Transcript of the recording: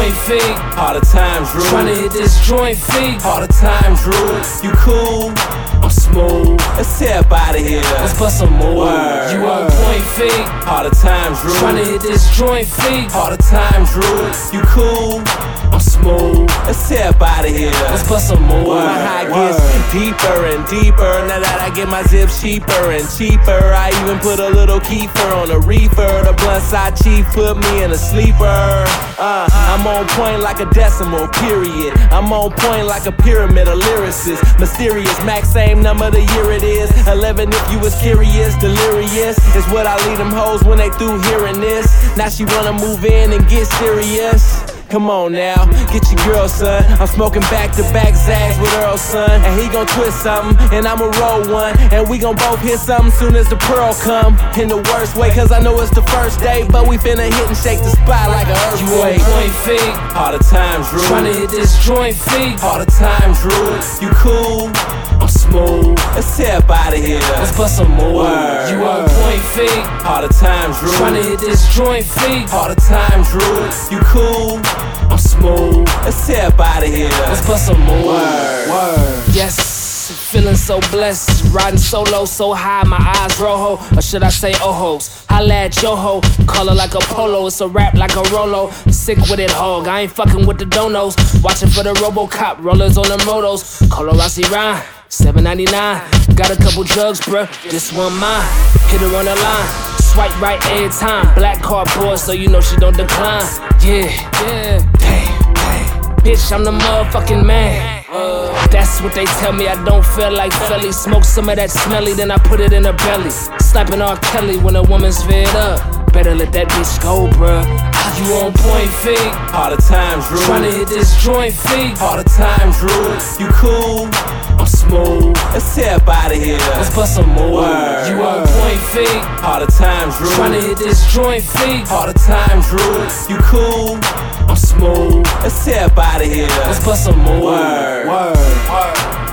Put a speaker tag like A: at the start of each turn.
A: point fake.
B: All the time, Drew.
A: Tryna hit this joint fake.
B: All the time, Drew. You cool?
A: I'm smooth.
B: Let's tear up out of here.
A: Let's bust some more.
B: Word,
A: You on
B: word.
A: point fake.
B: All the time, Drew.
A: Tryna hit this joint fake.
B: All the time, Drew. You cool?
A: I'm smooth.
B: Let's tear up out of here.
A: Let's bust some more.
B: My high gets deeper and deeper. Now that I get my zips cheaper and cheaper, I even put a little kefir on a reefer. The blunt side chief put me in a sleeper. I'm on point like a decimal, period. I'm on point like a pyramid, a lyricist. Mysterious, max same number the year it is. 11 if you was curious, delirious is what I lead them hoes when they through hearing this. Now she wanna move in and get serious. Come on now, get your girl, son. I'm smoking back-to-back Zags with Earl, son. And he gon' twist something, and I'ma roll one. And we gon' both hit something soon as the pearl come. In the worst way, cause I know it's the first day. But we finna hit and shake the spot like an
A: You on
B: earthquake.
A: point fake.
B: All the time, Drew.
A: Tryna hit this joint fake.
B: All the time, Drew. You cool?
A: I'm smooth.
B: Let's tear up out of here.
A: Let's bust some more.
B: Word,
A: You on
B: word.
A: point fake.
B: All the time, Drew.
A: Tryna hit this joint fake.
B: All the time, Drew. You cool?
A: I'm smooth.
B: Let's tear up out of here.
A: Let's bust some more.
B: Word.
A: Yes, feeling so blessed. Riding solo, so high, my eyes rojo. Or should I say ojos? Holla at yo ho. Color like a polo, it's a rap like a Rolo. Sick with it, hog. I ain't fucking with the donos. Watching for the Robocop, rollers on the motos. Colo Rossi Rhyme. $7.99. Got a couple drugs, bruh. This one mine. Hit her on the line. Swipe right every time. Black cardboard, so you know she don't decline. Yeah. Bitch, I'm the motherfucking man. That's what they tell me. I don't feel like Philly. Smoke some of that smelly, then I put it in her belly. Slapping R. Kelly when a woman's fed up. Better let that bitch go, bruh. You on point fake.
B: All the time, Drew.
A: Tryna hit this joint fake.
B: All the time, Drew. You cool?
A: I'm smooth.
B: Let's tear up out of here.
A: Let's bust some more.
B: Word,
A: You on
B: word.
A: point fake.
B: All the time, Drew.
A: Tryna hit this joint fake.
B: All the time, Drew. You cool?
A: I'm smooth.
B: Let's tear up out of here.
A: Let's bust some more.
B: Word.